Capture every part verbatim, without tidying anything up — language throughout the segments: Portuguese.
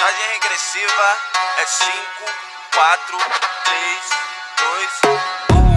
Contagem regressiva é cinco, quatro, três, dois, um.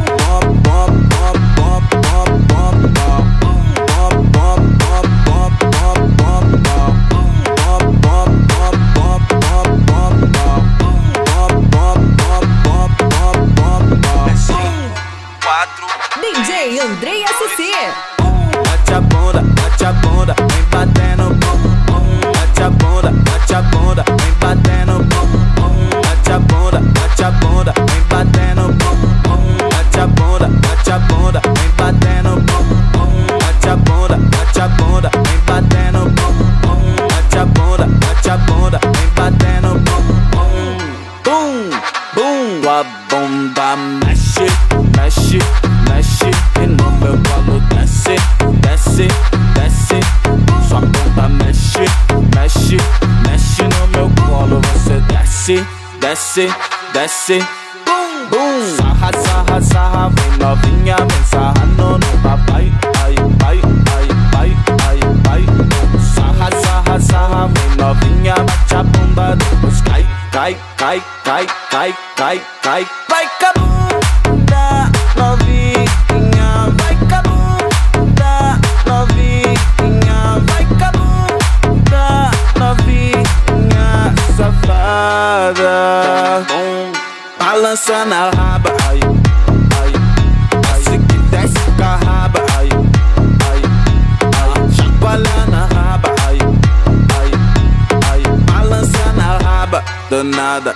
D J Andrei S C. Bate a bunda, bate a bunda, vem batendo bum bum. Bate a bunda, bate a bunda, vem batendo bum bum. Bate a bunda, bate a bunda, vem batendo bum bum. Bate a bunda, bate a bunda, vem batendo bum bum. Bate a bunda, bate a bunda, vem batendo bum bum. Bate a bunda, bate a bunda, vem batendo bum bum. Bum bum, tua bunda mexe, mexe, mexe e no meu colo desce, desce, desce. Sua bunda mexe, mexe, mexe no meu colo. Você desce, desce, desce. Bum, bum. Sarra, sarra, sarra, vem novinha, vem sarrando no papai. Ai, ai, ai, ai, ai, ai. Sarra, sarra, sarra, vem novinha, bate a bunda, depois cai, cai, cai, cai, cai, cai, cai. Vai com a bunda novinha, vai com a bunda novinha, vai com a bunda novinha, safada. Bom, balança na raba, ai, ai, ai. Se que desce com a raba, ai, ai, ai. Chacoalha na raba, ai, ai, ai. Balança na raba, danada.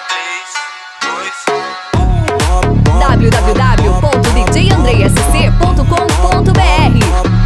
w w w ponto d j andrei s c ponto com ponto b r.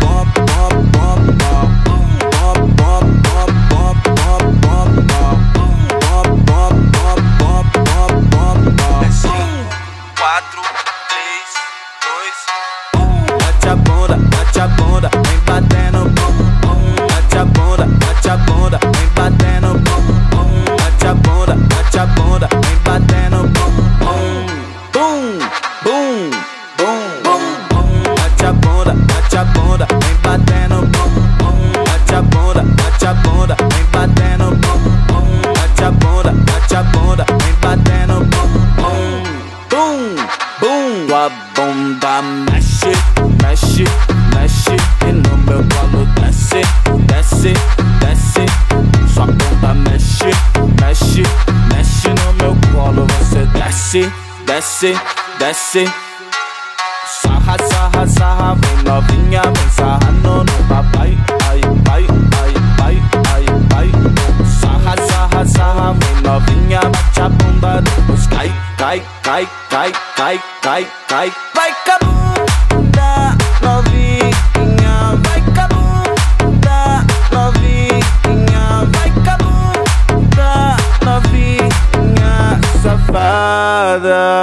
quatro, três, dois, um. Bate a bunda, bate a bunda, vem batendo bum bum. Bate a bunda, bate a bunda, vem batendo bum bum. Bate a bunda, bate a bunda, vem batendo bum bum. Bum, bum, bum, bum, bum. Bate a bunda, bate a bunda, vem batendo bum bum. Bate a bunda, bate a bunda, vem batendo bum bum. Bate a bunda, bate a bunda, vem batendo bum bum. Bum, bum. Tua bunda mexe, mexe, mexe e no meu colo desce, desce, desce. Sua bunda mexe, mexe, mexe no meu colo. Você desce, desce, desce. Sarra, sarra, sarra, vem novinha, vem sarrando no papai. Ai, ai, ai, ai, ai, ai. Sarra, sarra, sarra, vem novinha, bate a bunda, depois cai, cai, cai, cai, cai, cai, cai. Vai com a bunda novinha, vai com a bunda novinha, vai com a bunda novinha, safada.